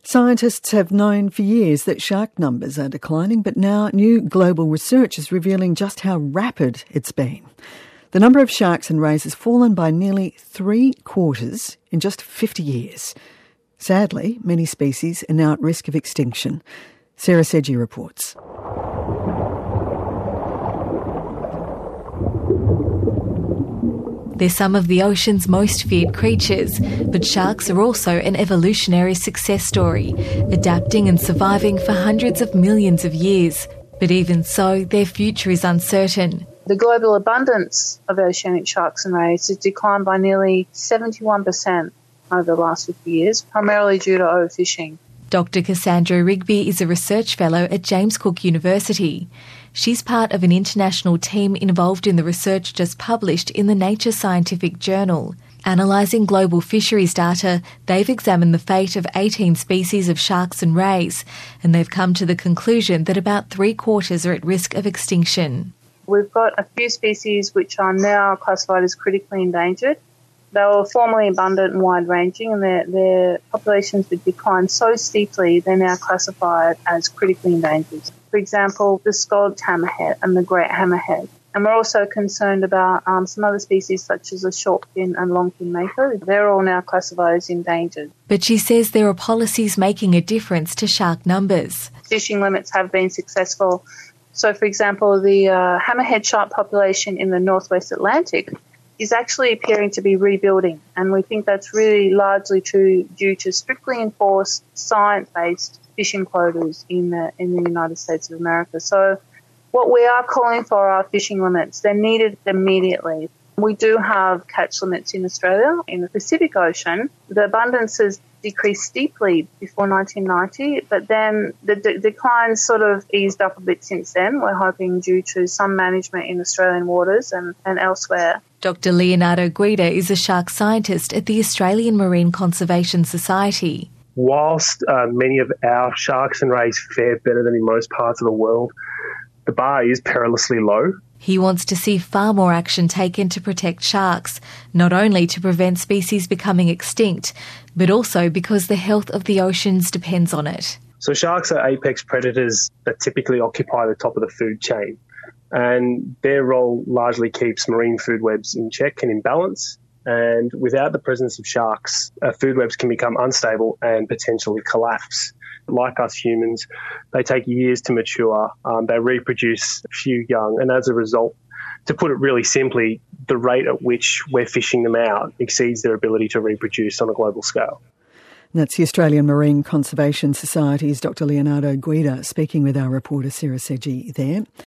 Scientists have known for years that shark numbers are declining, but now new global research is revealing just how rapid it's been. The number of sharks and rays has fallen by nearly 3/4 in just 50 years. Sadly, many species are now at risk of extinction. Sarah Sedgey reports. They're some of the ocean's most feared creatures, but sharks are also an evolutionary success story, adapting and surviving for hundreds of millions of years. But even so, their future is uncertain. The global abundance of oceanic sharks and rays has declined by nearly 71% over the last 50 years, primarily due to overfishing. Dr. Cassandra Rigby is a research fellow at James Cook University. She's part of an international team involved in the research just published in the Nature Scientific Journal. Analysing global fisheries data, they've examined the fate of 18 species of sharks and rays, and they've come to the conclusion that about 3/4 are at risk of extinction. We've got a few species which are now classified as critically endangered. They were formerly abundant and wide-ranging, and their populations have declined so steeply they're now classified as critically endangered. For example, the scalloped hammerhead and the great hammerhead. And we're also concerned about some other species such as the shortfin and longfin mako. They're all now classified as endangered. But she says there are policies making a difference to shark numbers. Fishing limits have been successful. So, for example, the hammerhead shark population in the northwest Atlantic is actually appearing to be rebuilding, and we think that's really largely true due to strictly enforced science-based fishing quotas in the United States of America. So what we are calling for are fishing limits. They're needed immediately. We do have catch limits in Australia. In the Pacific Ocean, the abundance has decreased steeply before 1990, but then the decline sort of eased up a bit since then. We're hoping due to some management in Australian waters and elsewhere. Dr. Leonardo Guida is a shark scientist at the Australian Marine Conservation Society. Whilst many of our sharks and rays fare better than in most parts of the world, the bar is perilously low. He wants to see far more action taken to protect sharks, not only to prevent species becoming extinct, but also because the health of the oceans depends on it. So sharks are apex predators that typically occupy the top of the food chain, and their role largely keeps marine food webs in check and in balance. And without the presence of sharks, food webs can become unstable and potentially collapse. Like us humans, they take years to mature, they reproduce few young, and as a result, to put it really simply, the rate at which we're fishing them out exceeds their ability to reproduce on a global scale. And that's the Australian Marine Conservation Society's Dr. Leonardo Guida speaking with our reporter Sarah Sedgey there.